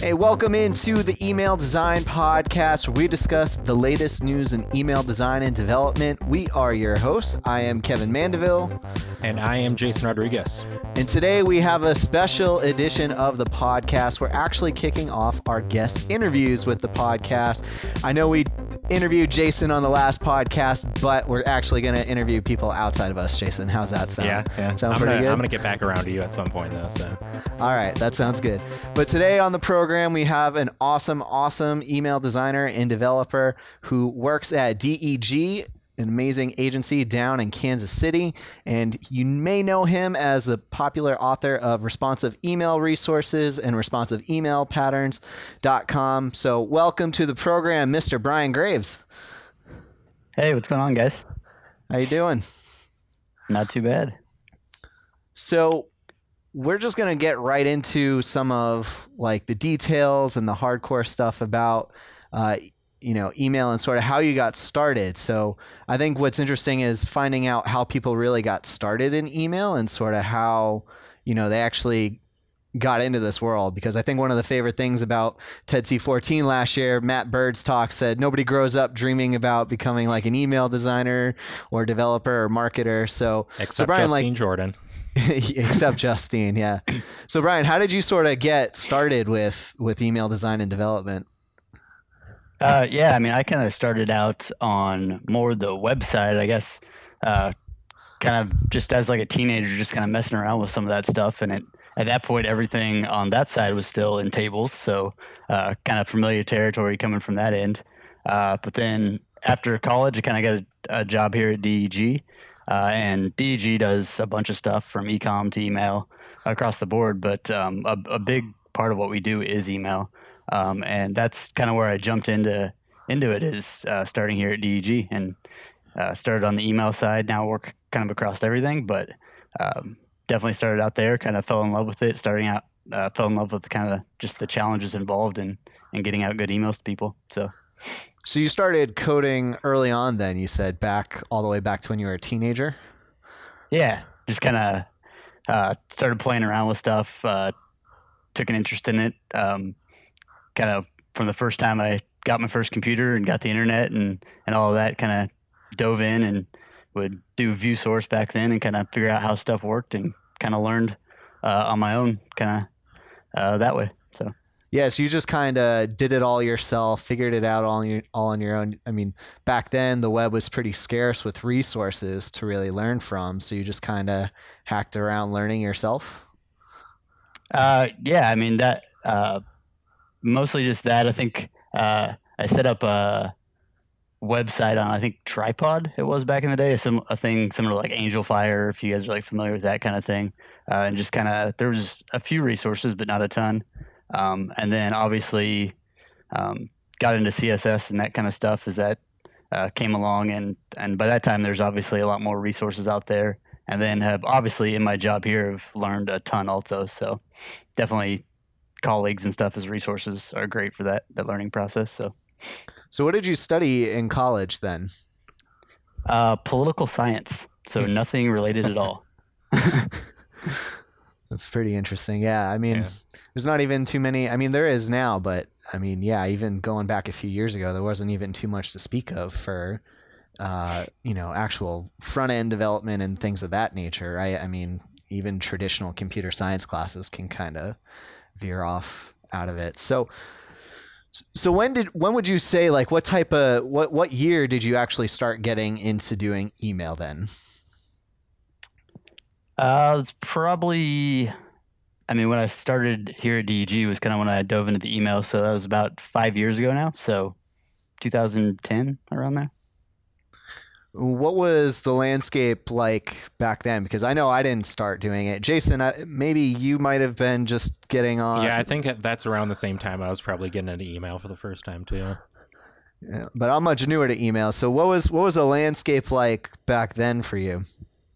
Hey, welcome into the Email Design Podcast, where we discuss the latest news in email design and development. We are your hosts. I am Kevin Mandeville. And I am Jason Rodriguez. And today we have a special edition of the podcast. We're actually kicking off our guest interviews with the podcast. I know we interviewed Jason on the last podcast, but we're actually going to interview people outside of us. Jason, how's that sound? Yeah. Sound pretty good? I'm going to get back around to you at some point, though. So. All right, that sounds good. But today on the program, we have an awesome email designer and developer who works at DEG, an amazing agency down in Kansas City. And you may know him as the popular author of Responsive Email Resources and ResponsiveEmailPatterns.com. So welcome to the program, Mr. Brian Graves. Hey, what's going on, guys? How you doing? Not too bad. So we're just going to get right into some of like the details and the hardcore stuff about email and sort of how you got started. So I think what's interesting is finding out how people really got started in email and sort of how, they actually got into this world. Because I think one of the favorite things about TED C14 last year, Matt Bird's talk said, nobody grows up dreaming about becoming like an email designer or developer or marketer. Except Brian, Justine Jordan. Except Justine, yeah. So Brian, how did you sort of get started with email design and development? I kind of started out on more the website, I guess, kind of just as like a teenager, just kind of messing around with some of that stuff. And at that point, everything on that side was still in tables. So kind of familiar territory coming from that end. But then after college, I kind of got a job here at DEG. And DEG does a bunch of stuff from e-com to email across the board. But a big part of what we do is email. And that's kind of where I jumped into it is starting here at DEG and started on the email side. Now I work kind of across everything, but definitely started out there, kind of fell in love with it. Starting out, fell in love with kind of just the challenges involved in getting out good emails to people. So you started coding early on then, you said, all the way back to when you were a teenager? Yeah, just kind of started playing around with stuff, took an interest in it. Kind of from the first time I got my first computer and got the internet and all of that, kind of dove in and would do view source back then and kind of figure out how stuff worked and kind of learned on my own kind of that way. So you just kind of did it all yourself, figured it out all on your own. I mean, back then the web was pretty scarce with resources to really learn from. So you just kind of hacked around learning yourself. Mostly just that. I think I set up a website on, I think, Tripod it was back in the day, a thing similar to like Angelfire, if you guys are like familiar with that kind of thing. And just kind of, there was a few resources, but not a ton. And then obviously got into CSS and that kind of stuff as that came along. And by that time, there's obviously a lot more resources out there. And then have obviously in my job here, have learned a ton also. So definitely colleagues and stuff as resources are great for that learning process. So what did you study in college then? Political science. So nothing related at all. That's pretty interesting. Yeah. I mean, There's not even too many. I mean, there is now, but I mean, yeah, even going back a few years ago, there wasn't even too much to speak of for, actual front end development and things of that nature. Right. I mean, even traditional computer science classes can kind of veer off out of it. So when would you say, like, what year did you actually start getting into doing email then? It's probably, when I started here at DEG was kind of when I dove into the email. So that was about 5 years ago now. So 2010, around there. What was the landscape like back then? Because I know I didn't start doing it. Jason, maybe you might have been just getting on. Yeah, I think that's around the same time I was probably getting into email for the first time too. Yeah, but I'm much newer to email. So what was the landscape like back then for you?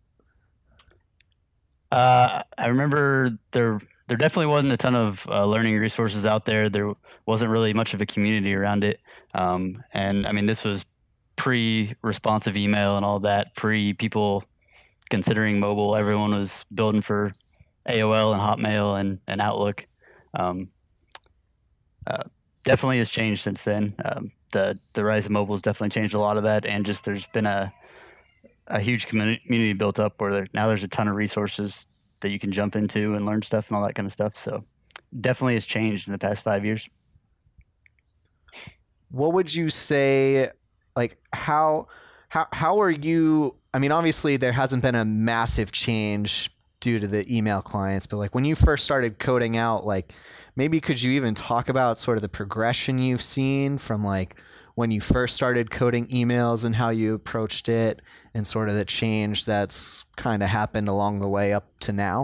I remember there definitely wasn't a ton of learning resources out there. There wasn't really much of a community around it. This was pre-responsive email and all that, pre-people considering mobile. Everyone was building for AOL and Hotmail and Outlook. definitely has changed since then. The rise of mobile has definitely changed a lot of that, and just there's been a huge community built up where now there's a ton of resources that you can jump into and learn stuff and all that kind of stuff. So definitely has changed in the past 5 years. What would you say, like how are you, I mean, obviously there hasn't been a massive change due to the email clients, but like when you first started coding out, like maybe could you even talk about sort of the progression you've seen from like when you first started coding emails and how you approached it and sort of the change that's kind of happened along the way up to now?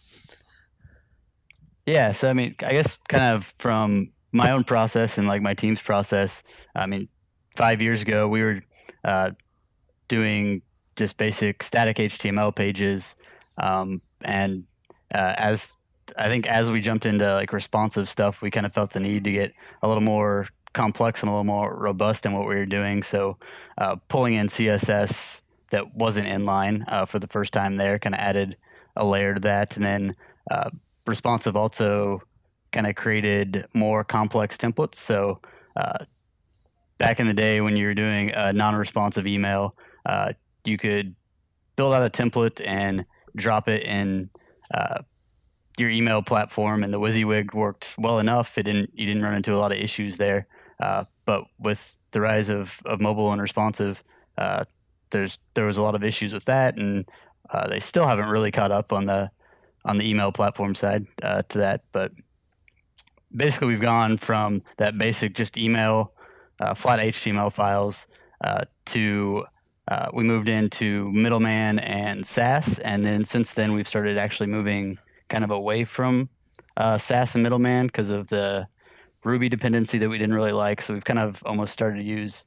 Yeah, so I mean, I guess kind of from my own process and like my team's process, I mean, 5 years ago we were doing just basic static HTML pages, and as I think as we jumped into like responsive stuff, we kind of felt the need to get a little more complex and a little more robust in what we were doing. So pulling in CSS that wasn't inline for the first time there kind of added a layer to that, and then responsive also kind of created more complex templates. So back in the day when you were doing a non-responsive email, you could build out a template and drop it in your email platform, and the WYSIWYG worked well enough. You didn't run into a lot of issues there. But with the rise of mobile and responsive, there was a lot of issues with that, and they still haven't really caught up on the email platform side to that. But basically, we've gone from that basic just email, flat HTML files, to we moved into middleman and Sass, and then since then we've started actually moving kind of away from Sass and middleman because of the Ruby dependency that we didn't really like. So we've kind of almost started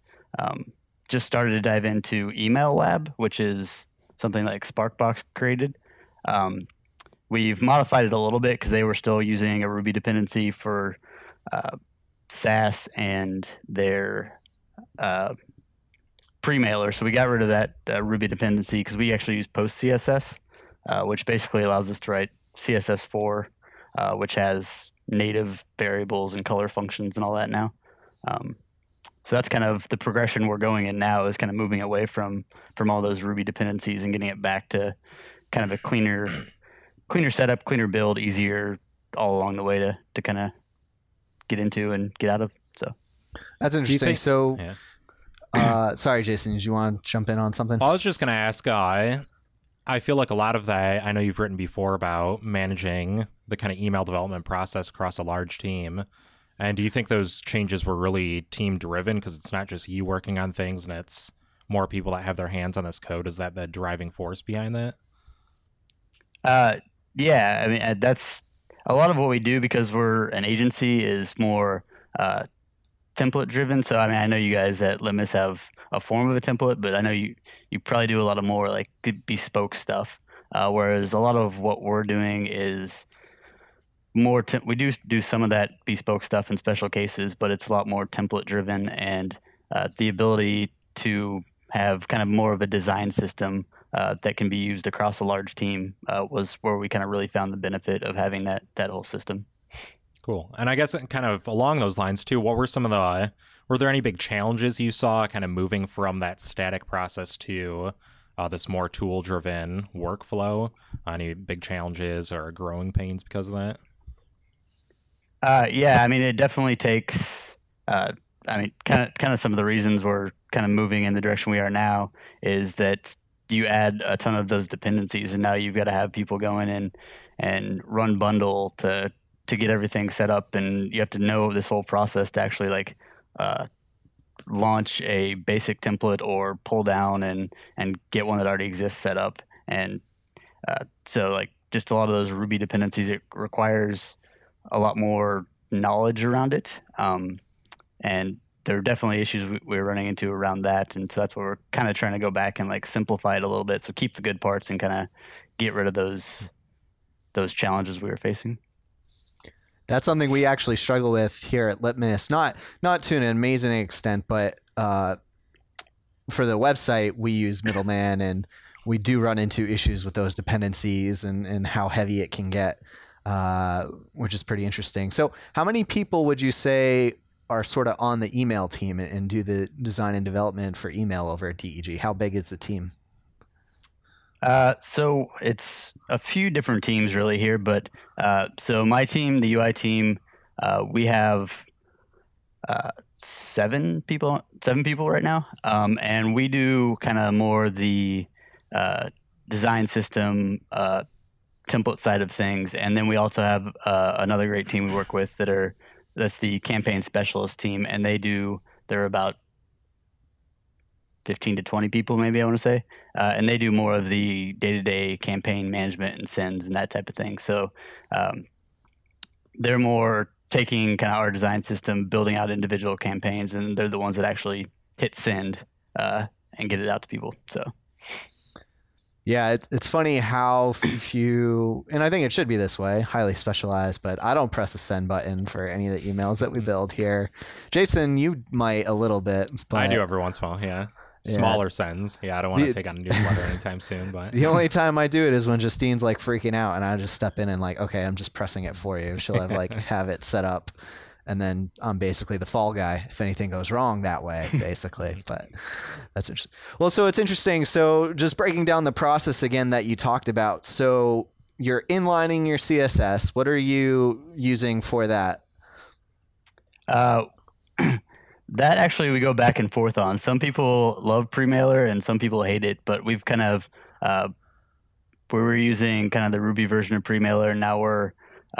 to dive into Email Lab, which is something like Sparkbox created. We've modified it a little bit because they were still using a Ruby dependency for Sass and their pre-mailer. So we got rid of that Ruby dependency because we actually use PostCSS, which basically allows us to write CSS4, which has native variables and color functions and all that now. So that's kind of the progression we're going in now, is kind of moving away from all those Ruby dependencies and getting it back to kind of a cleaner setup, cleaner build, easier all along the way to kind of get into and get out of. So that's interesting. Sorry, Jason, did you want to jump in on something? I was just going to ask, I feel like a lot of that, I know you've written before about managing the kind of email development process across a large team. And do you think those changes were really team driven because it's not just you working on things and it's more people that have their hands on this code? Is that the driving force behind that? Yeah, I mean, that's a lot of what we do because we're an agency is more template driven. So, I mean, I know you guys at Litmus have a form of a template, but I know you probably do a lot of more like bespoke stuff. Whereas a lot of what we're doing is more, we do some of that bespoke stuff in special cases, but it's a lot more template driven, and the ability to have kind of more of a design system that can be used across a large team was where we kind of really found the benefit of having that whole system. Cool. And I guess kind of along those lines too, what were some of were there any big challenges you saw kind of moving from that static process to this more tool-driven workflow? Any big challenges or growing pains because of that? Yeah, I mean, it definitely takes, I mean, kind of some of the reasons we're kind of moving in the direction we are now is that you add a ton of those dependencies, and now you've got to have people going in and run bundle to get everything set up, and you have to know this whole process to actually like launch a basic template or pull down and get one that already exists set up. And so like just a lot of those Ruby dependencies, it requires a lot more knowledge around it. And there are definitely issues we're running into around that. And so that's where we're kind of trying to go back and like simplify it a little bit. So keep the good parts and kind of get rid of those challenges we were facing. That's something we actually struggle with here at Litmus, not to an amazing extent, but for the website, we use Middleman, and we do run into issues with those dependencies and how heavy it can get. which is pretty interesting. So, how many people would you say are sort of on the email team and do the design and development for email over at DEG? How big is the team? So it's a few different teams really here, but so my team, the UI team, we have 7 people right now, and we do kind of more the design system template side of things, and then we also have another great team we work with that's the campaign specialist team, and they're about 15 to 20 people, maybe I want to say, and they do more of the day-to-day campaign management and sends and that type of thing. So they're more taking kind of our design system, building out individual campaigns, and they're the ones that actually hit send and get it out to people. So. Yeah, it's funny how few, and I think it should be this way, highly specialized, but I don't press the send button for any of the emails that we build here. Jason, you might a little bit. But I do every once in a while, yeah. Smaller sends. Yeah, I don't want to take on a newsletter anytime soon. But the only time I do it is when Justine's like freaking out and I just step in and like, okay, I'm just pressing it for you. She'll have it set up. And then I'm basically the fall guy if anything goes wrong that way, basically. But that's interesting. Well, so it's interesting. So just breaking down the process again that you talked about. So you're inlining your CSS. What are you using for that? That actually we go back and forth on. Some people love Premailer and some people hate it, but we've kind of we were using kind of the Ruby version of Premailer, and now we're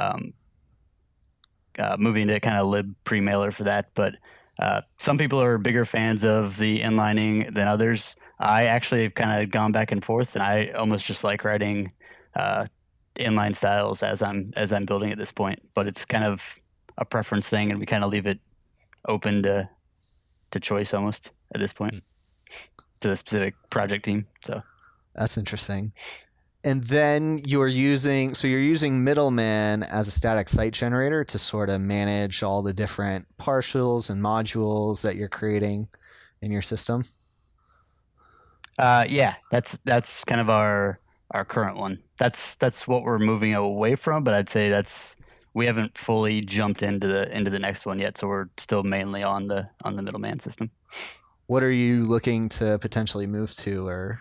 moving to kind of lib Premailer for that. But some people are bigger fans of the inlining than others. I actually have kind of gone back and forth, and I almost just like writing inline styles as I'm building at this point. But it's kind of a preference thing, and we kind of leave it open to choice almost at this point to the specific project team. So that's interesting. And then you're using Middleman as a static site generator to sort of manage all the different partials and modules that you're creating in your system. Yeah, that's kind of our current one. That's what we're moving away from, but I'd say we haven't fully jumped into the next one yet, so we're still mainly on the Middleman system. What are you looking to potentially move to, or?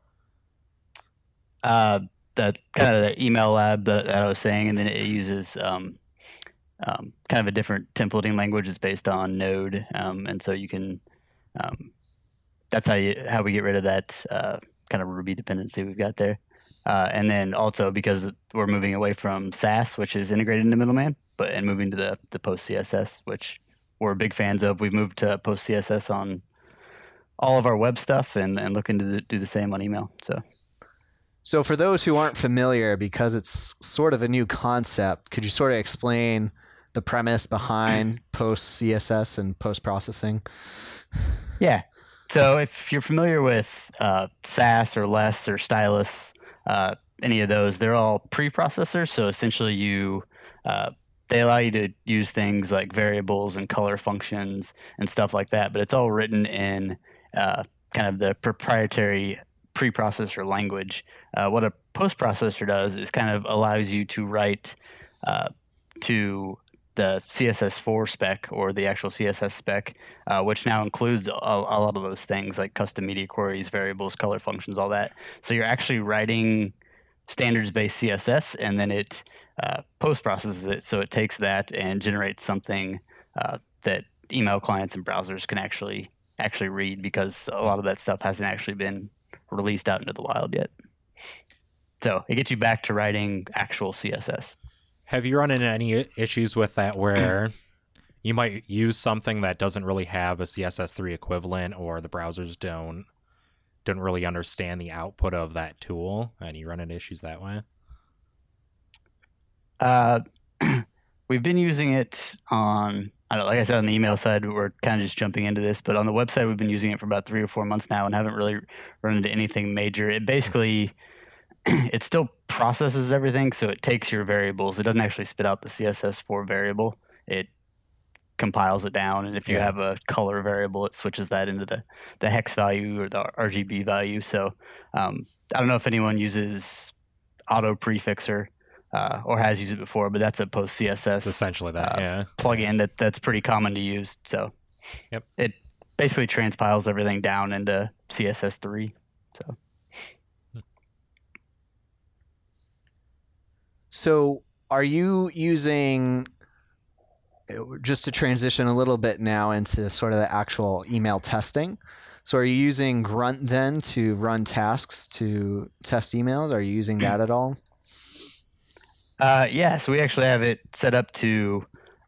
That kind of the email lab that I was saying, and then it uses kind of a different templating language. It's based on Node, and so you can. That's how we get rid of that kind of Ruby dependency we've got there. And then also because we're moving away from Sass, which is integrated into Middleman, and moving to the Post CSS, which we're big fans of. We've moved to Post CSS on all of our web stuff, and looking to do the same on email. So for those who aren't familiar, because it's sort of a new concept, could you sort of explain the premise behind Post CSS and post processing? Yeah. So if you're familiar with Sass or Less or Stylus, any of those, they're all pre-processors. So essentially they allow you to use things like variables and color functions and stuff like that, but it's all written in kind of the proprietary preprocessor language. What a post-processor does is kind of allows you to write to the CSS4 spec or the actual CSS spec, which now includes a lot of those things like custom media queries, variables, color functions, all that. So you're actually writing standards-based CSS, and then it post-processes it. So it takes that and generates something that email clients and browsers can actually read, because a lot of that stuff hasn't actually been released out into the wild yet. So it gets you back to writing actual CSS. Have you run into any issues with that where you might use something that doesn't really have a CSS3 equivalent, or the browsers don't really understand the output of that tool, and you run into issues that way? We've been using it on, like I said, on the email side, we're kind of just jumping into this, but on the website, we've been using it for about 3 or 4 months now and haven't really run into anything major. It basically, it still processes everything, so it takes your variables. It doesn't actually spit out the CSS4 variable. It compiles it down, and if you have a color variable, it switches that into the hex value or the RGB value. So I don't know if anyone uses Auto Prefixer, or has used it before, but that's a post CSS It's essentially that, plugin that's pretty common to use. So Yep. it basically transpiles everything down into CSS3. So are you using, just to transition a little bit now into sort of the actual email testing, so are you using Grunt then to run tasks to test emails? Are you using that at all? Yeah, so we actually have it set up to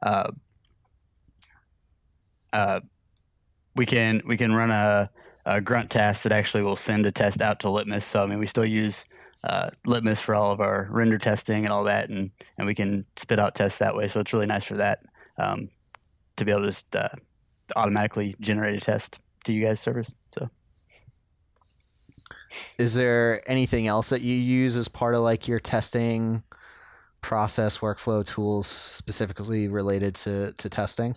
we can run a grunt task that actually will send a test out to Litmus. So I mean, we still use Litmus for all of our render testing and all that, and we can spit out tests that way. So it's really nice for that, to be able to just automatically generate a test to you guys' servers. So Is there anything else that you use as part of like your testing process, workflow tools specifically related to testing?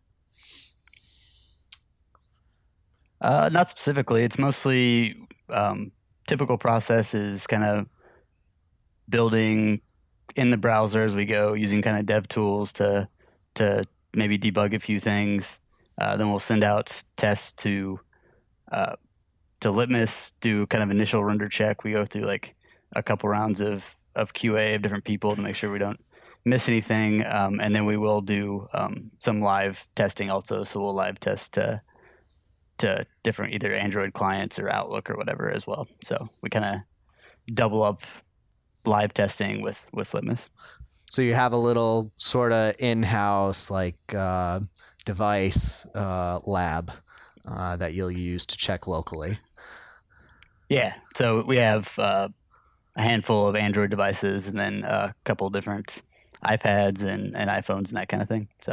Not specifically. It's mostly typical process is kind of building in the browser as we go, using kind of dev tools to maybe debug a few things. Then we'll send out tests to Litmus, do kind of initial render check. We go through like a couple rounds of QA of different people to make sure we don't miss anything. And then we will do some live testing also. So we'll live test to different either Android clients or Outlook or whatever as well. So we kind of double up live testing with Litmus. So you have a little sort of in-house like device lab that you'll use to check locally. Yeah. So we have a handful of Android devices and then a couple different iPads and iPhones and that kind of thing. So.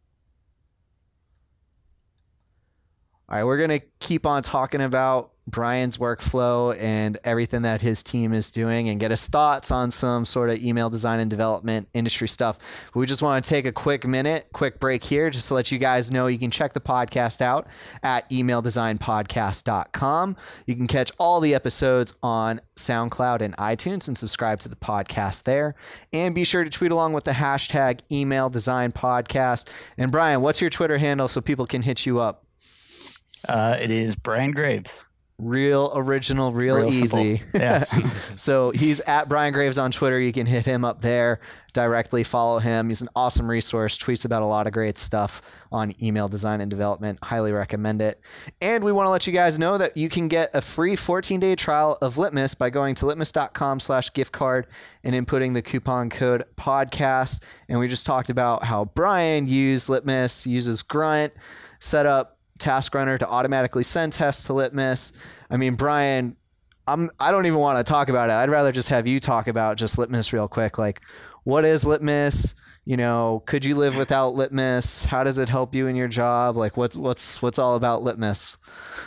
All right, we're going to keep on talking about Brian's workflow and everything that his team is doing and get his thoughts on some sort of email design and development industry stuff. But we just want to take a quick break here just to let you guys know you can check the podcast out at emaildesignpodcast.com. You can catch all the episodes on SoundCloud and iTunes and subscribe to the podcast there. And be sure to tweet along with the hashtag Email Design Podcast. And Brian, what's your Twitter handle so people can hit you up? It is Brian Graves. Real original, real easy. Yeah. So he's at Brian Graves on Twitter. You can hit him up there directly. Follow him. He's an awesome resource. Tweets about a lot of great stuff on email design and development. Highly recommend it. And we want to let you guys know that you can get a free 14-day trial of Litmus by going to litmus.com/gift card and inputting the coupon code podcast. And we just talked about how Brian used Litmus, uses Grunt, set up Task Runner to automatically send tests to Litmus. I mean, Brian, I don't even want to talk about it. I'd rather just have you talk about just Litmus real quick. Like, what is Litmus? You know, could you live without Litmus? How does it help you in your job? Like, what's all about Litmus?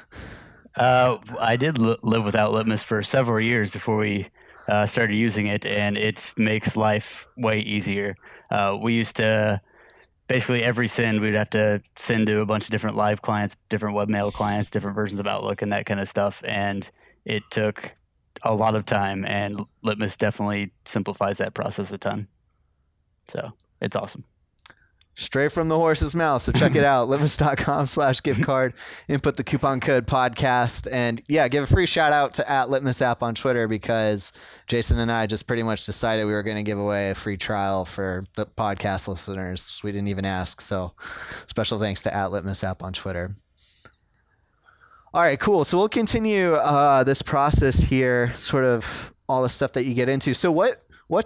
I did live without Litmus for several years before we started using it, and it makes life way easier. We used to basically every send we'd have to send to a bunch of different live clients, different webmail clients, different versions of Outlook and that kind of stuff. And it took a lot of time, and Litmus definitely simplifies that process a ton. So it's awesome. Straight from the horse's mouth. So check it out. Litmus.com/gift card. Input the coupon code podcast. And yeah, give a free shout out to @LitmusApp on Twitter, because Jason and I just pretty much decided we were going to give away a free trial for the podcast listeners. We didn't even ask. So special thanks to @LitmusApp on Twitter. All right, cool. So we'll continue this process here, sort of all the stuff that you get into. So what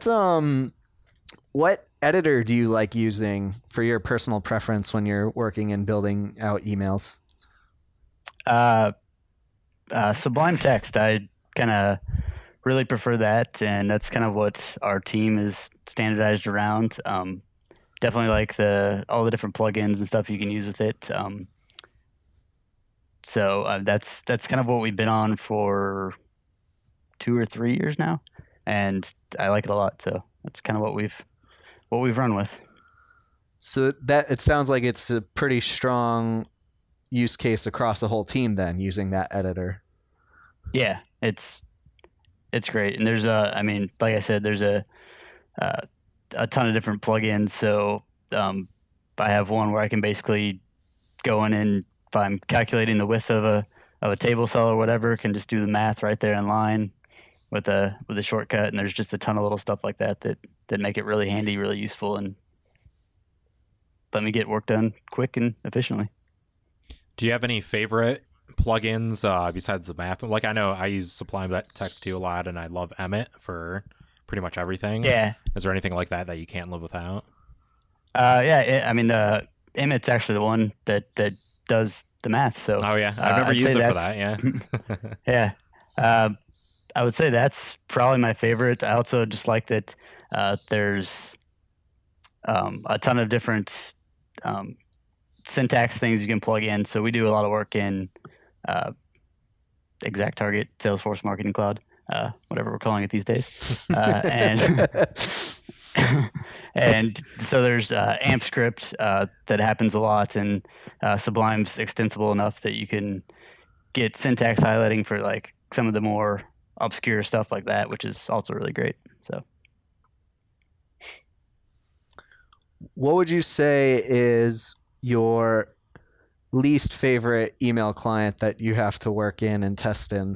editor do you like using for your personal preference when you're working and building out emails? Sublime Text. I kind of really prefer that, and that's kind of what our team is standardized around. Definitely like all the different plugins and stuff you can use with it. So that's kind of what we've been on for 2 or 3 years now, and I like it a lot. So that's kind of what we've run with. So that it sounds like it's a pretty strong use case across the whole team then, using that editor. Yeah, it's great. And there's like I said, there's a uh, a ton of different plugins. So I have one where I can basically go in, and if I'm calculating the width of a table cell or whatever, can just do the math right there in line with a shortcut. And there's just a ton of little stuff like that make it really handy, really useful, and let me get work done quick and efficiently. Do you have any favorite plugins besides the math? Like, I know I use Sublime Text 2 a lot, and I love Emmet for pretty much everything. Yeah. Is there anything like that you can't live without? Emmet's actually the one that does the math. So oh yeah, I've never used it for that. Yeah. Yeah. I would say that's probably my favorite. I also just like that there's a ton of different syntax things you can plug in. So we do a lot of work in ExactTarget, Salesforce Marketing Cloud, whatever we're calling it these days. And so there's AMP script that happens a lot, and Sublime's extensible enough that you can get syntax highlighting for like some of the more obscure stuff like that, which is also really great. So what would you say is your least favorite email client that you have to work in and test in?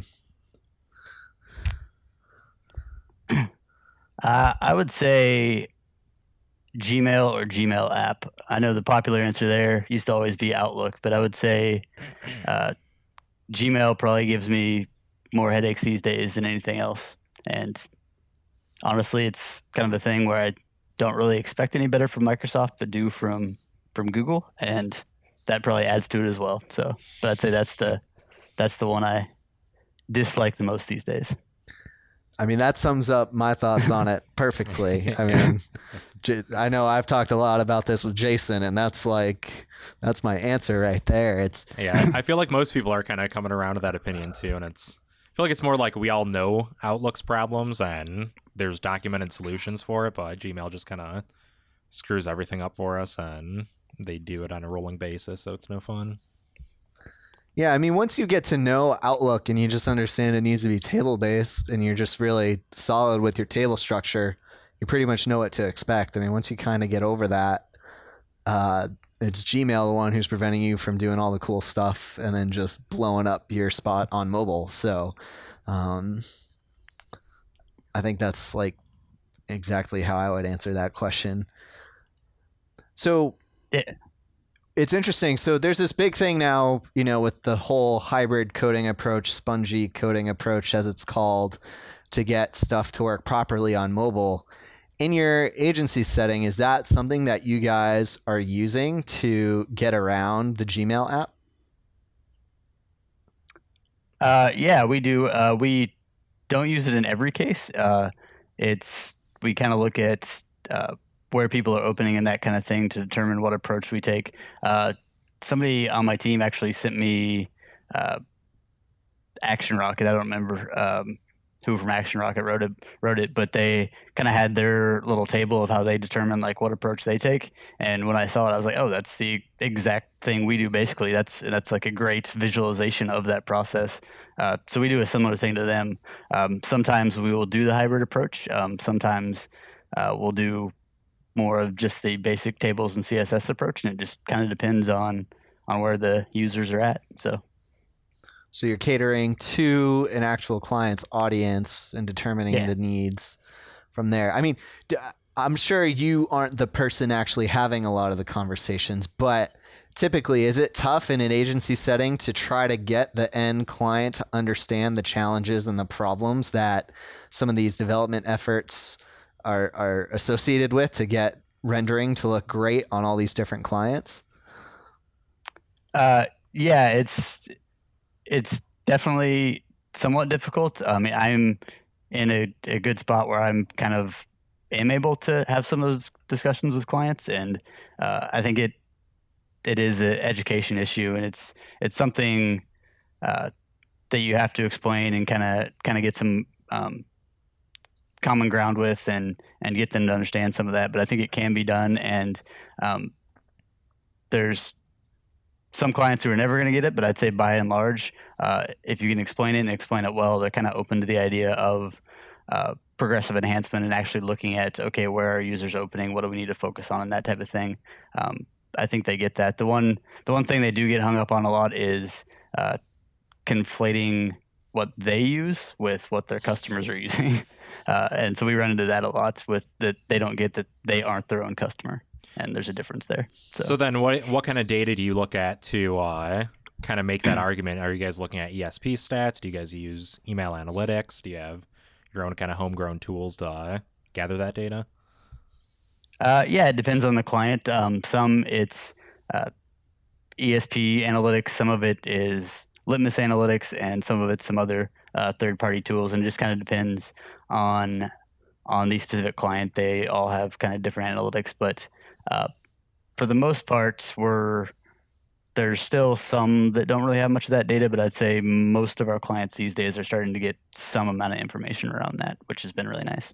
I would say Gmail or Gmail app. I know the popular answer there used to always be Outlook, but I would say Gmail probably gives me more headaches these days than anything else. And honestly, it's kind of a thing where I don't really expect any better from Microsoft, but do from Google, and that probably adds to it as well. So, but I'd say that's the one I dislike the most these days. I mean, that sums up my thoughts on it perfectly. I mean, I know I've talked a lot about this with Jason, and that's my answer right there. Yeah, I feel like most people are kind of coming around to that opinion too, and I feel like it's more like we all know Outlook's problems and there's documented solutions for it, but Gmail just kind of screws everything up for us, and they do it on a rolling basis, so it's no fun. Yeah, I mean, once you get to know Outlook and you just understand it needs to be table-based and you're just really solid with your table structure, you pretty much know what to expect. I mean, once you kind of get over that, it's Gmail the one who's preventing you from doing all the cool stuff and then just blowing up your spot on mobile. So I think that's like exactly how I would answer that question. So yeah. It's interesting. So there's this big thing now, with the whole hybrid coding approach, spongy coding approach, as it's called, to get stuff to work properly on mobile. In your agency setting, is that something that you guys are using to get around the Gmail app? Yeah, we do. We don't use it in every case. We kind of look at where people are opening and that kind of thing to determine what approach we take. Somebody on my team actually sent me Action Rocket. I don't remember who from Action Rocket wrote it, but they kind of had their little table of how they determine like what approach they take. And when I saw it, I was like, oh, that's the exact thing we do. Basically, that's like a great visualization of that process. So we do a similar thing to them. Sometimes we will do the hybrid approach. Sometimes we'll do more of just the basic tables and CSS approach, and it just kind of depends on where the users are at. So you're catering to an actual client's audience and determining the needs from there. I mean, I'm sure you aren't the person actually having a lot of the conversations, but typically, is it tough in an agency setting to try to get the end client to understand the challenges and the problems that some of these development efforts are associated with to get rendering to look great on all these different clients? Yeah, it's definitely somewhat difficult. I mean, I'm in a good spot where I'm kind of am able to have some of those discussions with clients, and I think it is an education issue, and it's something that you have to explain and kind of get some common ground with and get them to understand some of that. But I think it can be done, and there's some clients who are never going to get it, but I'd say by and large, if you can explain it and explain it well, they're kind of open to the idea of progressive enhancement and actually looking at, okay, where are users opening? What do we need to focus on and that type of thing. I think they get that. The one thing they do get hung up on a lot is conflating what they use with what their customers are using. And so we run into that a lot with that they don't get that they aren't their own customer. And there's a difference there. So then what kind of data do you look at to kind of make that argument? Are you guys looking at ESP stats? Do you guys use email analytics? Do you have your own kind of homegrown tools to gather that data? Yeah, it depends on the client. Some it's ESP analytics. Some of it is Litmus analytics, and some of it's some other third-party tools. And it just kind of depends on the specific client. They all have kind of different analytics, but for the most part, there's still some that don't really have much of that data, but I'd say most of our clients these days are starting to get some amount of information around that, which has been really nice.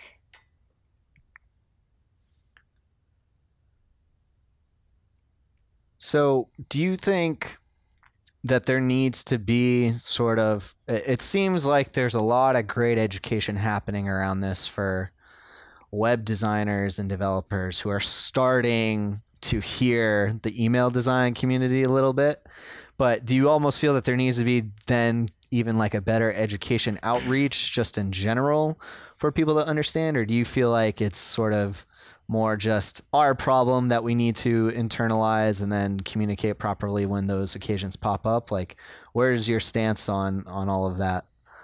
So do you think that there needs to be sort of, it seems like there's a lot of great education happening around this for web designers and developers who are starting to hear the email design community a little bit. But do you almost feel that there needs to be then even like a better education outreach just in general for people to understand? Or do you feel like it's sort of more just our problem that we need to internalize and then communicate properly when those occasions pop up? Like, where's your stance on all of that?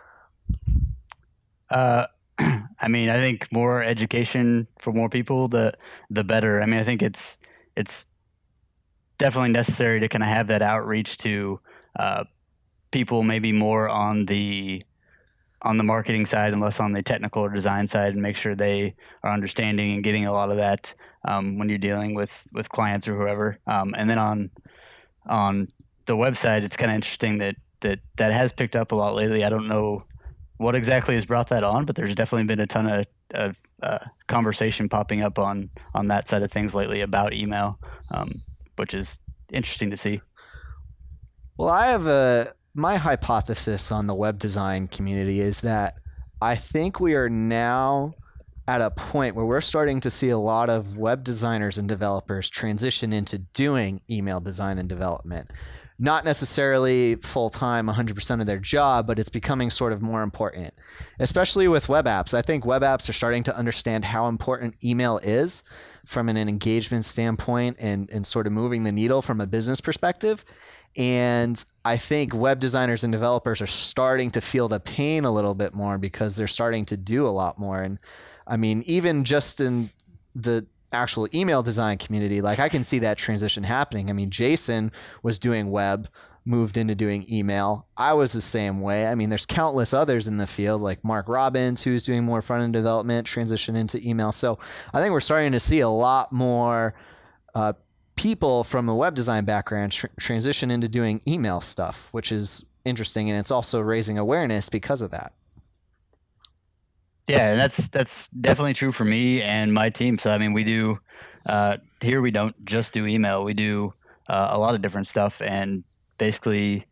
I mean, I think more education for more people, the better. I mean, I think it's definitely necessary to kind of have that outreach to people maybe more on the marketing side and less on the technical or design side, and make sure they are understanding and getting a lot of that when you're dealing with clients or whoever. And then on the website, it's kind of interesting that has picked up a lot lately. I don't know what exactly has brought that on, but there's definitely been a ton of conversation popping up on that side of things lately about email, which is interesting to see. Well, I have my hypothesis on the web design community is that I think we are now at a point where we're starting to see a lot of web designers and developers transition into doing email design and development. Not necessarily full-time, 100% of their job, but it's becoming sort of more important, especially with web apps. I think web apps are starting to understand how important email is from an engagement standpoint and sort of moving the needle from a business perspective. And I think web designers and developers are starting to feel the pain a little bit more because they're starting to do a lot more. And I mean, even just in the actual email design community, like I can see that transition happening. I mean, Jason was doing web, moved into doing email. I was the same way. I mean, there's countless others in the field, like Mark Robbins, who's doing more front-end development, transition into email. So I think we're starting to see a lot more people from a web design background transition into doing email stuff, which is interesting. And it's also raising awareness because of that. Yeah, and that's definitely true for me and my team. So I mean, we do here we don't just do email. We do a lot of different stuff, and basically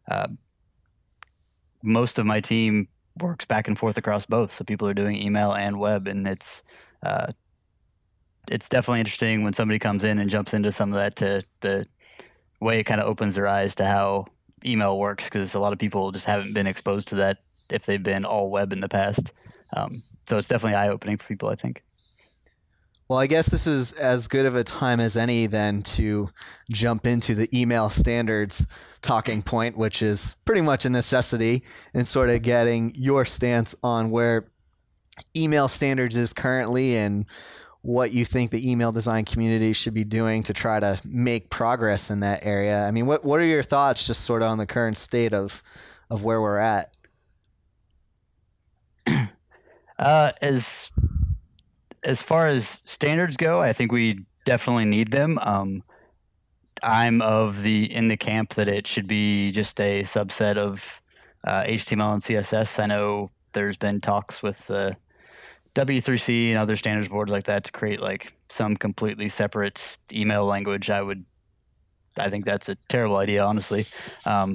most of my team works back and forth across both. So people are doing email and web, and it's definitely interesting when somebody comes in and jumps into some of that. To the way it kind of opens their eyes to how email works, because a lot of people just haven't been exposed to that if they've been all web in the past. So it's definitely eye-opening for people, I think. Well, I guess this is as good of a time as any then to jump into the email standards talking point, which is pretty much a necessity, and sort of getting your stance on where email standards is currently and what you think the email design community should be doing to try to make progress in that area. I mean, what are your thoughts just sort of on the current state of where we're at? As far as standards go, I think we definitely need them. I'm in the camp that it should be just a subset of HTML and CSS. I know there's been talks with W3C and other standards boards like that to create like some completely separate email language. I think that's a terrible idea, honestly.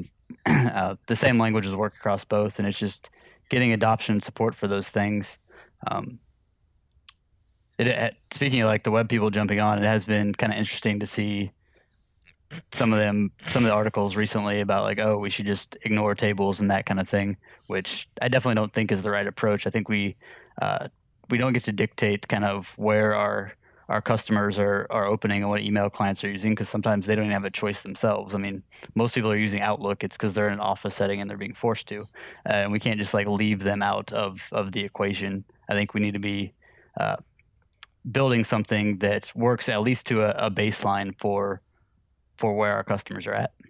The same languages work across both, and it's just getting adoption and support for those things. Speaking of like the web people jumping on, it has been kind of interesting to see some of the articles recently about like, oh, we should just ignore tables and that kind of thing, which I definitely don't think is the right approach. I think we don't get to dictate kind of where our customers are opening and what email clients are using, because sometimes they don't even have a choice themselves. I mean, most people are using Outlook. It's because they're in an office setting and they're being forced to, and we can't just like leave them out of the equation. I think we need to be building something that works at least to a baseline for where our customers are at.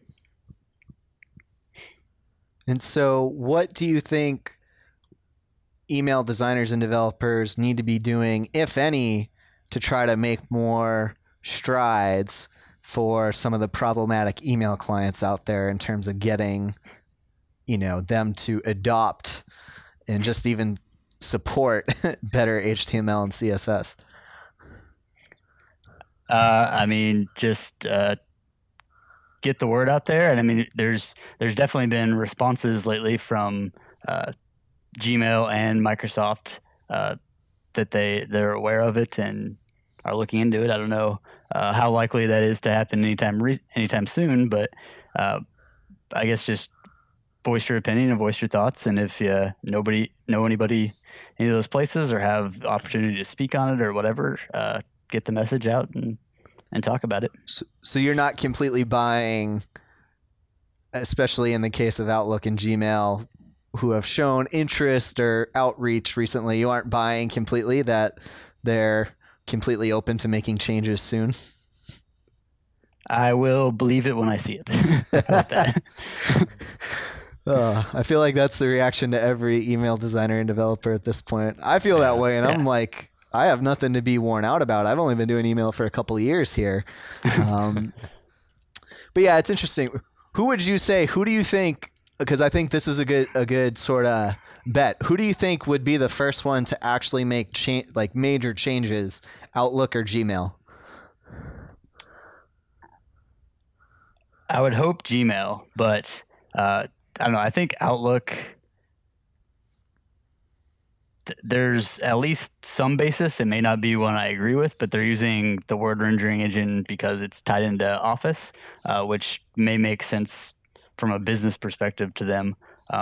And so what do you think email designers and developers need to be doing, if any, to try to make more strides for some of the problematic email clients out there in terms of getting, them to adopt and just even support better HTML and CSS? I mean, just get the word out there. And I mean, there's definitely been responses lately from Gmail and Microsoft that they're aware of it and are looking into it. I don't know how likely that is to happen anytime soon, but I guess just voice your opinion and voice your thoughts. And if you know anybody any of those places or have the opportunity to speak on it or whatever, get the message out and talk about it. So you're not completely buying, especially in the case of Outlook and Gmail, who have shown interest or outreach recently, you aren't buying completely that they're completely open to making changes soon? I will believe it when I see it. How about that? I feel like that's the reaction to every email designer and developer at this point. I feel that way, and I'm like, I have nothing to be worn out about. I've only been doing email for a couple of years here. But yeah, it's interesting. Who do you think, because I think this is a good sort of bet, who do you think would be the first one to actually make major changes, Outlook or Gmail? I would hope Gmail, but I don't know. I think Outlook, there's at least some basis. It may not be one I agree with, but they're using the word rendering engine because it's tied into Office, which may make sense from a business perspective to them.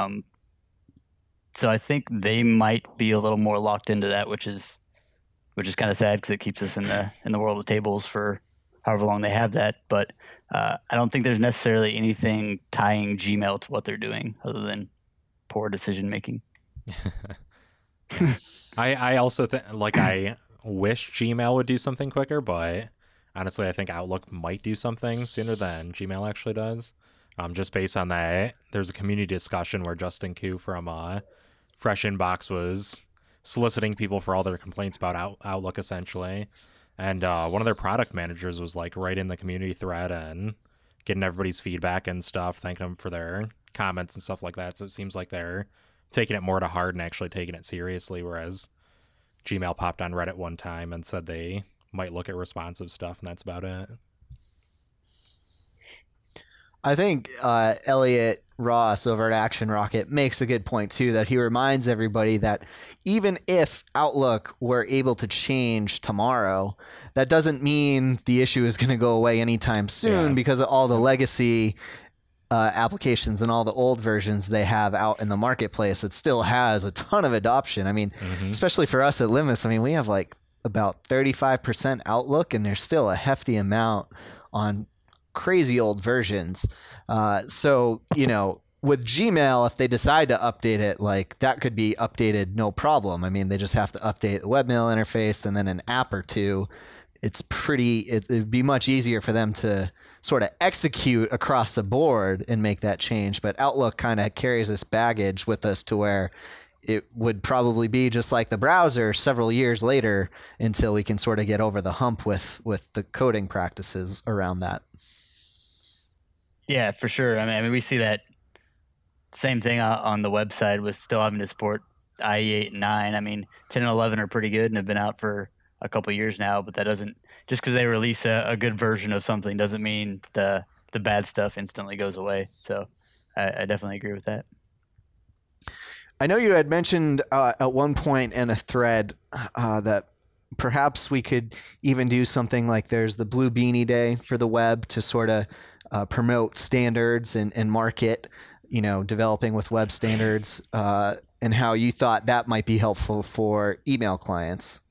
So I think they might be a little more locked into that, which is kind of sad because it keeps us in the world of tables for however long they have that. But I don't think there's necessarily anything tying Gmail to what they're doing other than poor decision making. I also think, I wish Gmail would do something quicker, but honestly, I think Outlook might do something sooner than Gmail actually does. Just based on that, there's a community discussion where Justin Koo from Fresh Inbox was soliciting people for all their complaints about Outlook, essentially. And one of their product managers was right in the community thread and getting everybody's feedback and stuff, thanking them for their comments and stuff like that. So it seems like they're taking it more to heart and actually taking it seriously, whereas Gmail popped on Reddit one time and said they might look at responsive stuff, and that's about it. I think Elliot Ross over at Action Rocket makes a good point too, that he reminds everybody that even if Outlook were able to change tomorrow, that doesn't mean the issue is going to go away anytime soon, because of all the legacy applications and all the old versions they have out in the marketplace. It still has a ton of adoption. I mean, especially for us at Limbus, I mean, we have about 35% Outlook, and there's still a hefty amount on crazy old versions. So, with Gmail, if they decide to update it, that could be updated no problem. I mean, they just have to update the webmail interface and then an app or two. It'd be much easier for them to sort of execute across the board and make that change. But Outlook kind of carries this baggage with us to where it would probably be just like the browser several years later until we can sort of get over the hump with the coding practices around that. Yeah, for sure. I mean, we see that same thing on the website with still having to support IE8 and 9. I mean, 10 and 11 are pretty good and have been out for a couple of years now, but that doesn't, just because they release a good version of something doesn't mean the bad stuff instantly goes away. So I definitely agree with that. I know you had mentioned at one point in a thread that perhaps we could even do something like there's the Blue Beanie Day for the web to sort of promote standards and market, developing with web standards, and how you thought that might be helpful for email clients.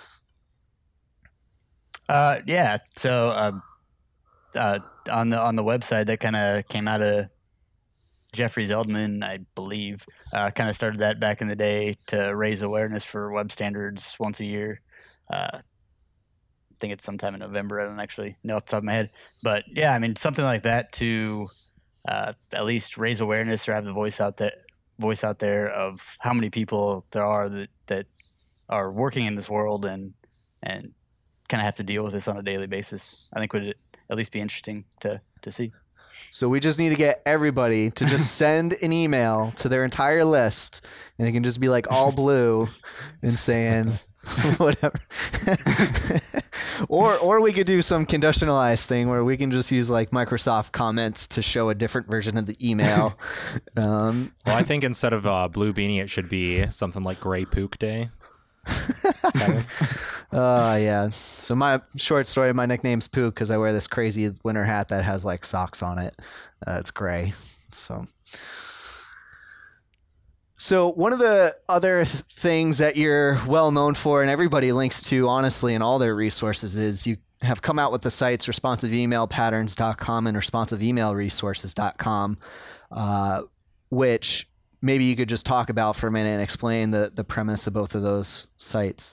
Yeah. So on the website, that kind of came out of Jeffrey Zeldman, I believe, kind of started that back in the day to raise awareness for web standards once a year. I think it's sometime in November. I don't actually know off the top of my head, but yeah, I mean something like that to at least raise awareness or have the voice out there of how many people there are that are working in this world and kind of have to deal with this on a daily basis. I think would at least be interesting to see. So we just need to get everybody to just send an email to their entire list, and it can just be like all blue and saying whatever. or we could do some conditionalized thing where we can just use like Microsoft comments to show a different version of the email. Well, I think instead of Blue Beanie, it should be something like Gray Pook Day. Yeah. So my short story, my nickname's Pook because I wear this crazy winter hat that has like socks on it. It's gray. So one of the other things that you're well known for and everybody links to, honestly, in all their resources is you have come out with the sites responsiveemailpatterns.com and responsiveemailresources.com, which maybe you could just talk about for a minute and explain the premise of both of those sites.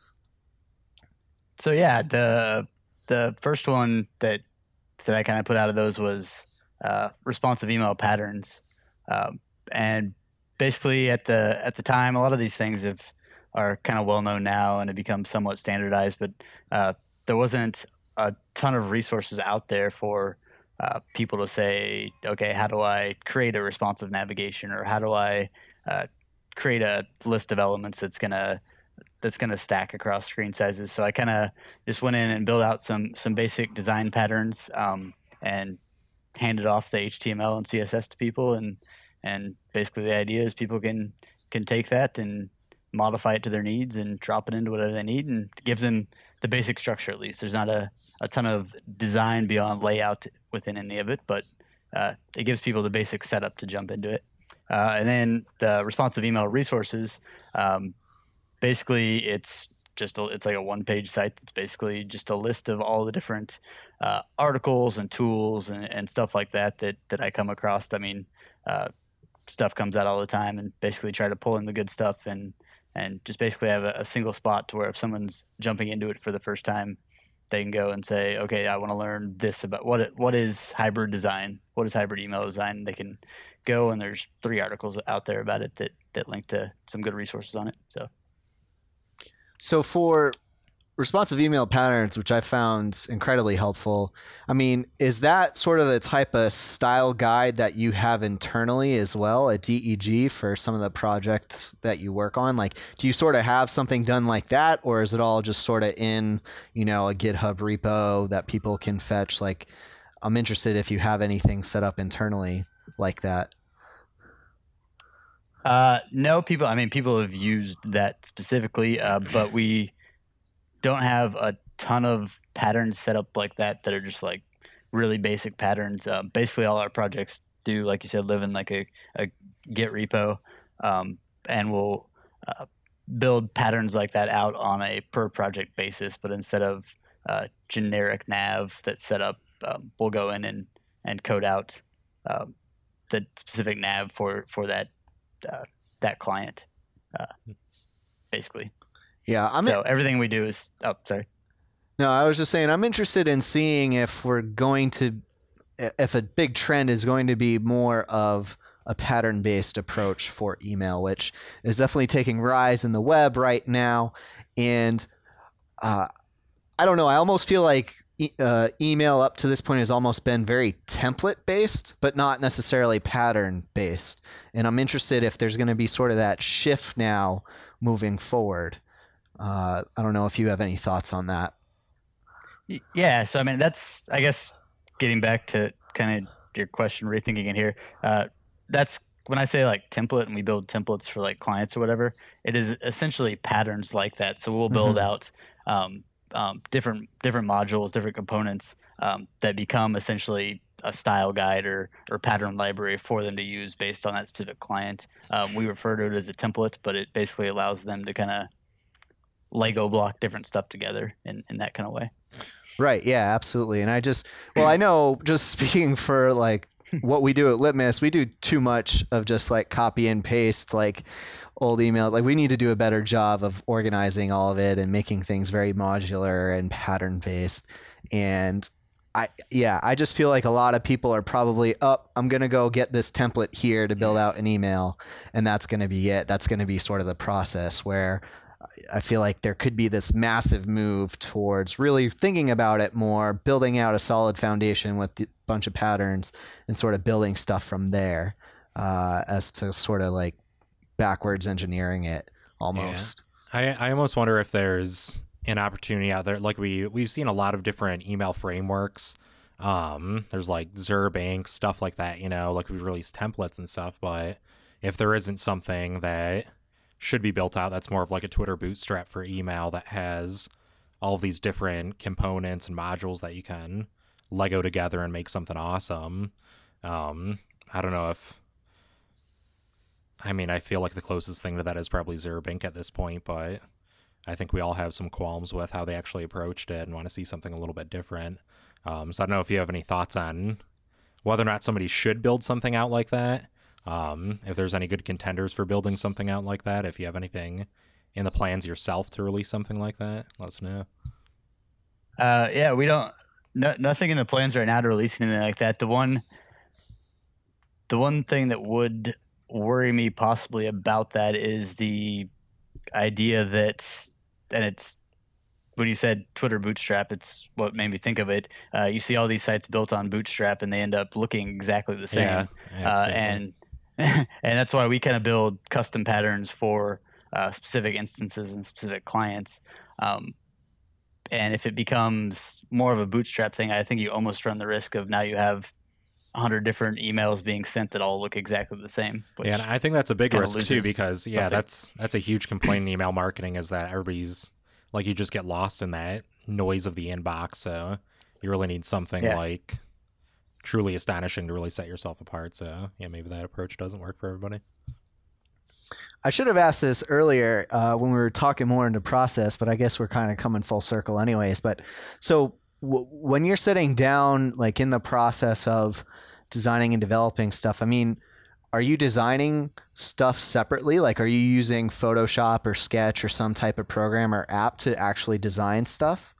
So yeah, the first one that I kind of put out of those was responsive email patterns, and basically at the time, a lot of these things are kind of well known now and have become somewhat standardized, but there wasn't a ton of resources out there for people to say, okay, how do I create a responsive navigation, or how do I create a list of elements that's gonna stack across screen sizes. So I kind of just went in and built out some basic design patterns, and handed off the HTML and CSS to people, and basically the idea is people can take that and modify it to their needs and drop it into whatever they need, and it gives them the basic structure. At least there's not a ton of design beyond layout within any of it, but it gives people the basic setup to jump into it. And then the responsive email resources, basically it's like a one-page site that's basically just a list of all the different articles and tools and stuff like that I come across. I mean, stuff comes out all the time, and basically try to pull in the good stuff and just basically have a single spot to where if someone's jumping into it for the first time, they can go and say, okay, I want to learn this about what is hybrid design, what is hybrid email design. They can go, and there's 3 articles out there about it that link to some good resources on it. So for responsive email patterns, which I found incredibly helpful, I mean, is that sort of the type of style guide that you have internally as well at DEG for some of the projects that you work on? Like, do you sort of have something done like that, or is it all just sort of in, a GitHub repo that people can fetch? Like, I'm interested if you have anything set up internally like that. No, people have used that specifically, but we don't have a ton of patterns set up like that are just like really basic patterns. Basically all our projects do, like you said, live in like a Git repo, and we'll build patterns like that out on a per project basis, but instead of generic nav that's set up, we'll go in and code out the specific nav for that client, basically. Yeah, so everything we do is. Oh, sorry. No, I was just saying I'm interested in seeing if a big trend is going to be more of a pattern-based approach for email, which is definitely taking rise in the web right now. And I don't know, I almost feel like email up to this point has almost been very template-based, but not necessarily pattern-based. And I'm interested if there's going to be sort of that shift now moving forward. I don't know if you have any thoughts on that. Yeah, so I mean, that's, I guess, getting back to kind of your question, rethinking it here. That's when I say like template and we build templates for like clients or whatever, it is essentially patterns like that. So we'll build out different modules, different components that become essentially a style guide or pattern library for them to use based on that specific client. We refer to it as a template, but it basically allows them to kind of Lego block different stuff together in that kind of way. Right. Yeah, absolutely. And I know just speaking for like what we do at Litmus, we do too much of just like copy and paste like old email. Like we need to do a better job of organizing all of it and making things very modular and pattern based. And I just feel like a lot of people are probably I'm going to go get this template here to build out an email, and that's going to be it. That's going to be sort of the process, where I feel like there could be this massive move towards really thinking about it more, building out a solid foundation with a bunch of patterns and sort of building stuff from there, as to sort of like backwards engineering it almost. Yeah. I almost wonder if there's an opportunity out there. Like we've seen a lot of different email frameworks. There's like Zerbank, stuff like that, like we've released templates and stuff, but if there isn't something that should be built out that's more of like a Twitter bootstrap for email that has all of these different components and modules that you can Lego together and make something awesome. I don't know I feel like the closest thing to that is probably Zerbank at this point, but I think we all have some qualms with how they actually approached it and want to see something a little bit different. So I don't know if you have any thoughts on whether or not somebody should build something out like that. If there's any good contenders for building something out like that, if you have anything in the plans yourself to release something like that, let us know. Yeah, we don't, nothing in the plans right now to release anything like that. The one thing that would worry me possibly about that is the idea that, and it's, when you said Twitter Bootstrap, it's what made me think of it. You see all these sites built on Bootstrap and they end up looking exactly the same. And that's why we kind of build custom patterns for specific instances and specific clients. And if it becomes more of a Bootstrap thing, I think you almost run the risk of now you have 100 different emails being sent that all look exactly the same. Yeah, and I think that's a big risk too, because that's a huge complaint in email marketing, is that everybody's like, you just get lost in that noise of the inbox. So you really need something like truly astonishing to really set yourself apart. So yeah, maybe that approach doesn't work for everybody. I should have asked this earlier when we were talking more into process, but I guess we're kind of coming full circle anyways. But so when you're sitting down, like in the process of designing and developing stuff, I mean, are you designing stuff separately? Like, are you using Photoshop or Sketch or some type of program or app to actually design stuff?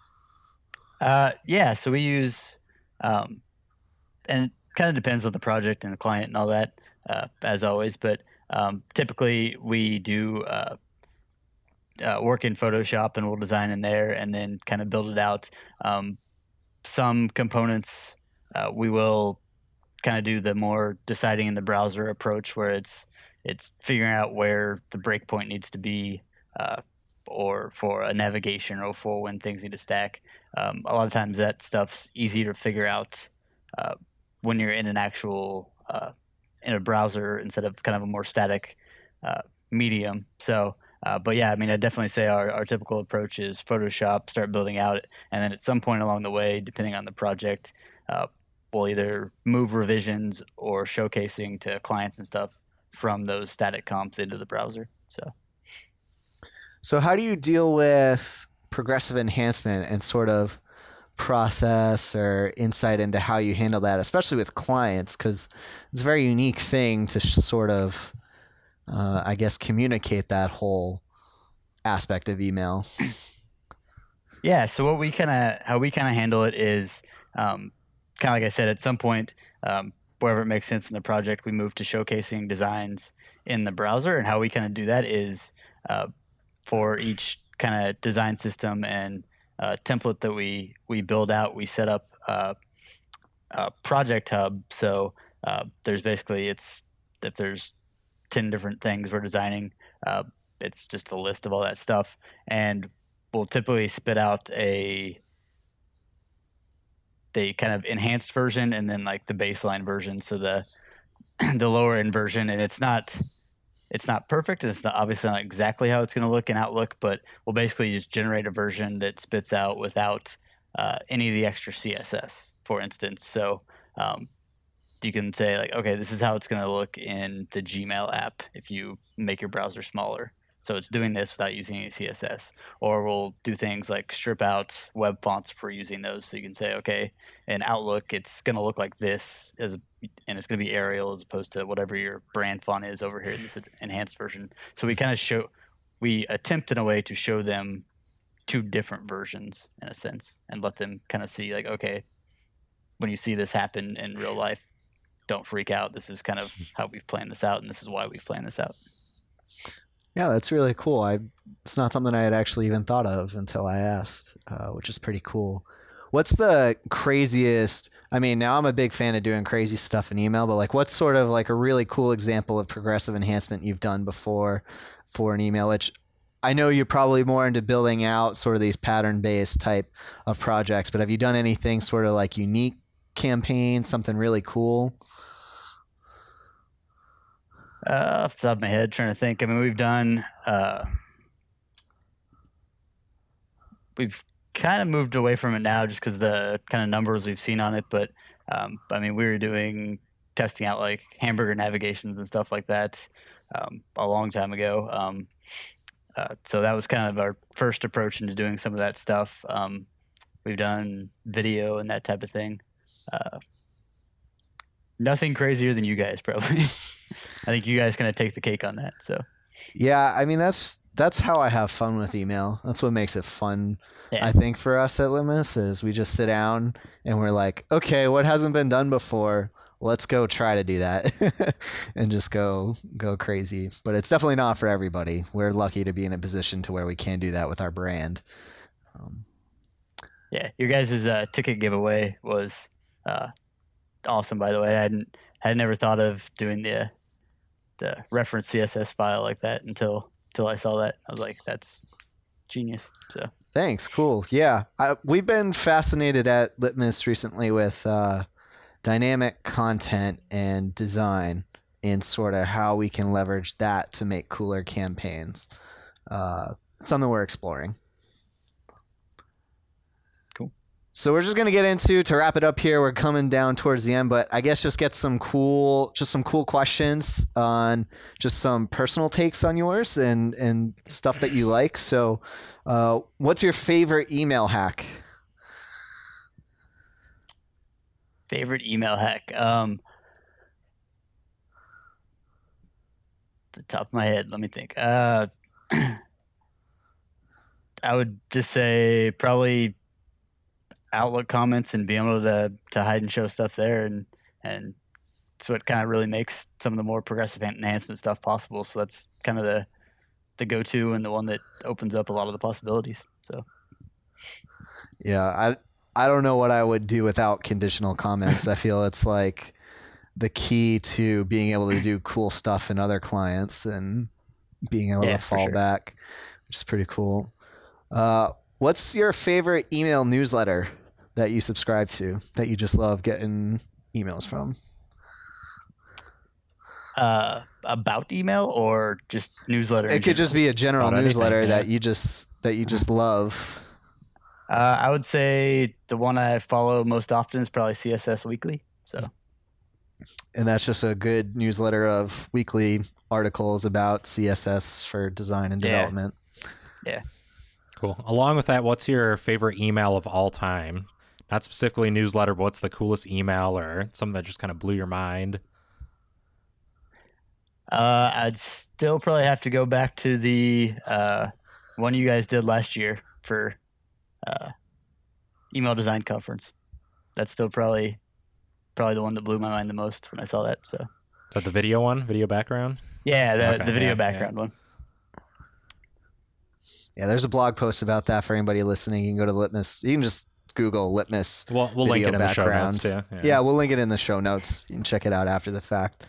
Yeah, so we use, and it kind of depends on the project and the client and all that, as always. But typically we do work in Photoshop, and we'll design in there and then kind of build it out. Some components we will kind of do the more deciding in the browser approach, where it's figuring out where the breakpoint needs to be, or for a navigation, or for when things need to stack. A lot of times that stuff's easy to figure out when you're in an actual in a browser instead of kind of a more static medium. So, but yeah, I mean, I'd definitely say our typical approach is Photoshop, start building out, and then at some point along the way, depending on the project, we'll either move revisions or showcasing to clients and stuff from those static comps into the browser. So how do you deal with progressive enhancement and sort of process or insight into how you handle that, especially with clients? Because it's a very unique thing to sort of, I guess, communicate that whole aspect of email. Yeah. So how we kind of handle it is, kind of like I said, at some point, wherever it makes sense in the project, we move to showcasing designs in the browser. And how we kind of do that is for each kind of design system and template that we build out, we set up a project hub. So there's basically, if there's 10 different things we're designing, it's just a list of all that stuff. And we'll typically spit out the kind of enhanced version and then like the baseline version. So the lower end version, and it's not perfect, and it's not obviously not exactly how it's going to look in Outlook, but we'll basically just generate a version that spits out without any of the extra CSS, for instance. So you can say like, okay, this is how it's going to look in the Gmail app if you make your browser smaller. So it's doing this without using any CSS. Or we'll do things like strip out web fonts for using those. So you can say, okay, in Outlook, it's going to look like this, and it's going to be Arial as opposed to whatever your brand font is over here in this enhanced version. So we attempt in a way to show them two different versions in a sense, and let them kind of see like, okay, when you see this happen in real life, don't freak out. This is kind of how we've planned this out, and this is why we've planned this out. Yeah, that's really cool. It's not something I had actually even thought of until I asked, which is pretty cool. What's the craziest? I mean, now I'm a big fan of doing crazy stuff in email, but like, what's sort of like a really cool example of progressive enhancement you've done before for an email? Which I know you're probably more into building out sort of these pattern-based type of projects, but have you done anything sort of like unique campaign, something really cool? Off the top of my head, trying to think. I mean, we've kind of moved away from it now just because the kind of numbers we've seen on it. But I mean, we were doing testing out like hamburger navigations and stuff like that a long time ago. So that was kind of our first approach into doing some of that stuff. We've done video and that type of thing. Nothing crazier than you guys, probably. I think you guys kind of take the cake on that. So yeah, I mean that's how I have fun with email. That's what makes it fun. yeah. I think for us at Litmus is we just sit down and we're like, okay, what hasn't been done before? Let's go try to do that and just go crazy. But it's definitely not for everybody. We're lucky to be in a position to where we can do that with our brand. Yeah, your guys' ticket giveaway was awesome, by the way. I had never thought of doing the reference CSS file like that until I saw that. I was like, that's genius. So Thanks. Cool. Yeah. We've been fascinated at Litmus recently with dynamic content and design and sort of how we can leverage that to make cooler campaigns. Something we're exploring. So we're just going to get into, to wrap it up here, we're coming down towards the end, but I guess just get some cool questions on just some personal takes on yours and stuff that you like. So what's your favorite email hack? Favorite email hack? The top of my head, let me think. I would just say probably Outlook comments and being able to hide and show stuff there, and it's what kind of really makes some of the more progressive enhancement stuff possible. So that's kind of the go-to and the one that opens up a lot of the possibilities. So yeah, I don't know what I would do without conditional comments. I feel it's like the key to being able to do cool stuff in other clients and being able to fall back, which is pretty cool. What's your favorite email newsletter that you subscribe to that you just love getting emails from? About email or just newsletter? It could just be a general newsletter that you just love. I would say the one I follow most often is probably CSS Weekly. So, and that's just a good newsletter of weekly articles about CSS for design and development. Yeah. Cool. Along with that, what's your favorite email of all time? Not specifically newsletter, but what's the coolest email or something that just kind of blew your mind? I'd still probably have to go back to the one you guys did last year for email design conference. That's still probably the one that blew my mind the most when I saw that. So is that the video one? Video background? Yeah, the video background one. Yeah, there's a blog post about that for anybody listening. You can go to Litmus. You can just Google Litmus. We'll link it in the show notes too. Yeah, we'll link it in the show notes. You can check it out after the fact.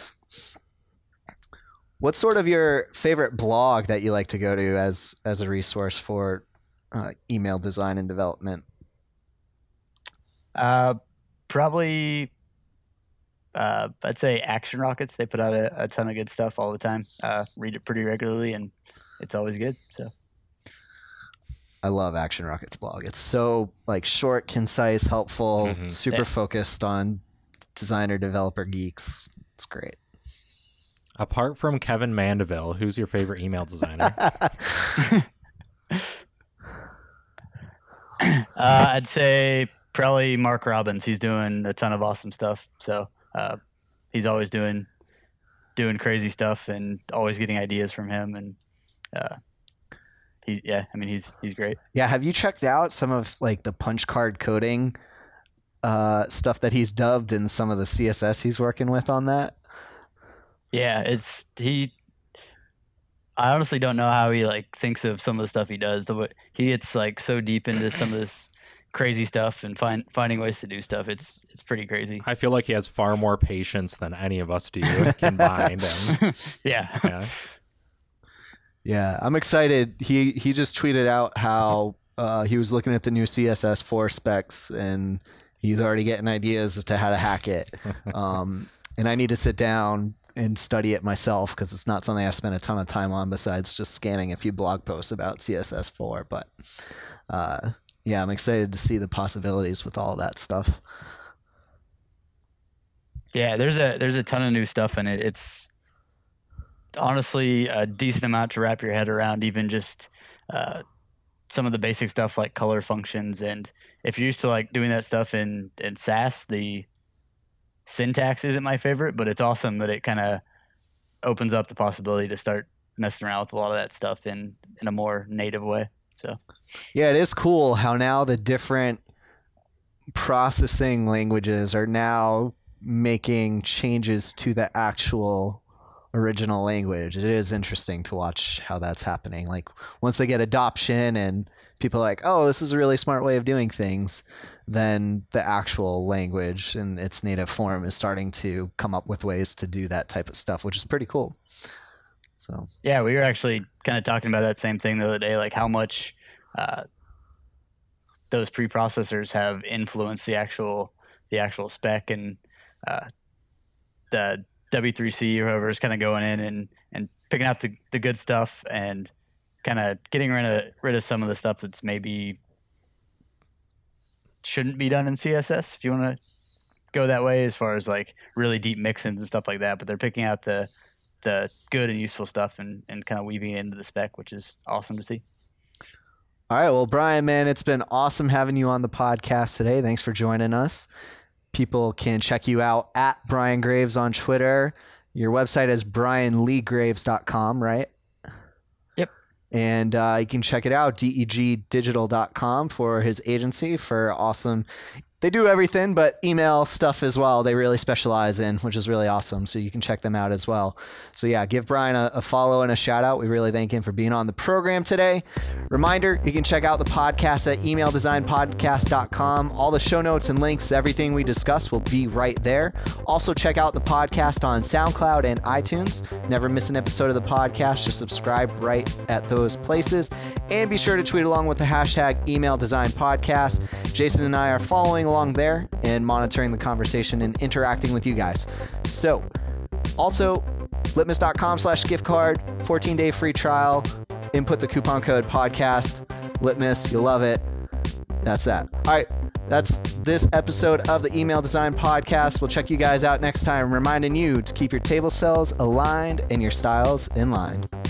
What's sort of your favorite blog that you like to go to as a resource for email design and development? Probably I'd say Action Rockets. They put out a ton of good stuff all the time. Read it pretty regularly, and it's always good. So I love Action Rockets blog. It's so like short, concise, helpful, super focused on designer, developer geeks. It's great. Apart from Kevin Mandeville, who's your favorite email designer? I'd say probably Mark Robbins. He's doing a ton of awesome stuff. So he's always doing crazy stuff and always getting ideas from him. And he's great. Yeah. Have you checked out some of like the punch card coding stuff that he's dubbed and some of the CSS he's working with on that? Yeah, I honestly don't know how he like thinks of some of the stuff he does. He gets like so deep into some of this crazy stuff and finding ways to do stuff. It's pretty crazy. I feel like he has far more patience than any of us do combined. Yeah. Yeah, I'm excited. He just tweeted out how he was looking at the new CSS4 specs and he's already getting ideas as to how to hack it. And I need to sit down and study it myself because it's not something I've spent a ton of time on besides just scanning a few blog posts about CSS4. But yeah, I'm excited to see the possibilities with all that stuff. Yeah, there's a ton of new stuff in it. It's honestly a decent amount to wrap your head around, even just some of the basic stuff like color functions. And if you're used to like doing that stuff in Sass, the syntax isn't my favorite, but it's awesome that it kind of opens up the possibility to start messing around with a lot of that stuff in a more native way. So yeah, it is cool how now the different processing languages are now making changes to the actual original language. It is interesting to watch how that's happening. Like once they get adoption and people are like, oh, this is a really smart way of doing things, then the actual language in its native form is starting to come up with ways to do that type of stuff, which is pretty cool. So yeah, we were actually kind of talking about that same thing the other day, like how much those preprocessors have influenced the actual spec, and the W3C or whoever is kind of going in and picking out the good stuff and kind of getting rid of some of the stuff that's maybe shouldn't be done in CSS, if you want to go that way, as far as like really deep mix-ins and stuff like that. But they're picking out the good and useful stuff and kind of weaving it into the spec, which is awesome to see. All right. Well, Brian, man, it's been awesome having you on the podcast today. Thanks for joining us. People can check you out at Brian Graves on Twitter. Your website is brianleegraves.com, right? Yep. And you can check it out, degdigital.com, for his agency for awesome. They do everything but email stuff as well. They really specialize in, which is really awesome. So you can check them out as well. So yeah, give Brian a follow and a shout out. We really thank him for being on the program today. Reminder, you can check out the podcast at emaildesignpodcast.com. All the show notes and links, everything we discussed will be right there. Also check out the podcast on SoundCloud and iTunes. Never miss an episode of the podcast. Just subscribe right at those places. And be sure to tweet along with the hashtag emaildesignpodcast. Jason and I are following along there and monitoring the conversation and interacting with you guys. So also litmus.com/gift card, 14-day free trial. Input the coupon code podcast, Litmus. You'll love it. That's that. All right. That's this episode of the Email Design Podcast. We'll check you guys out next time, reminding you to keep your table cells aligned and your styles in line.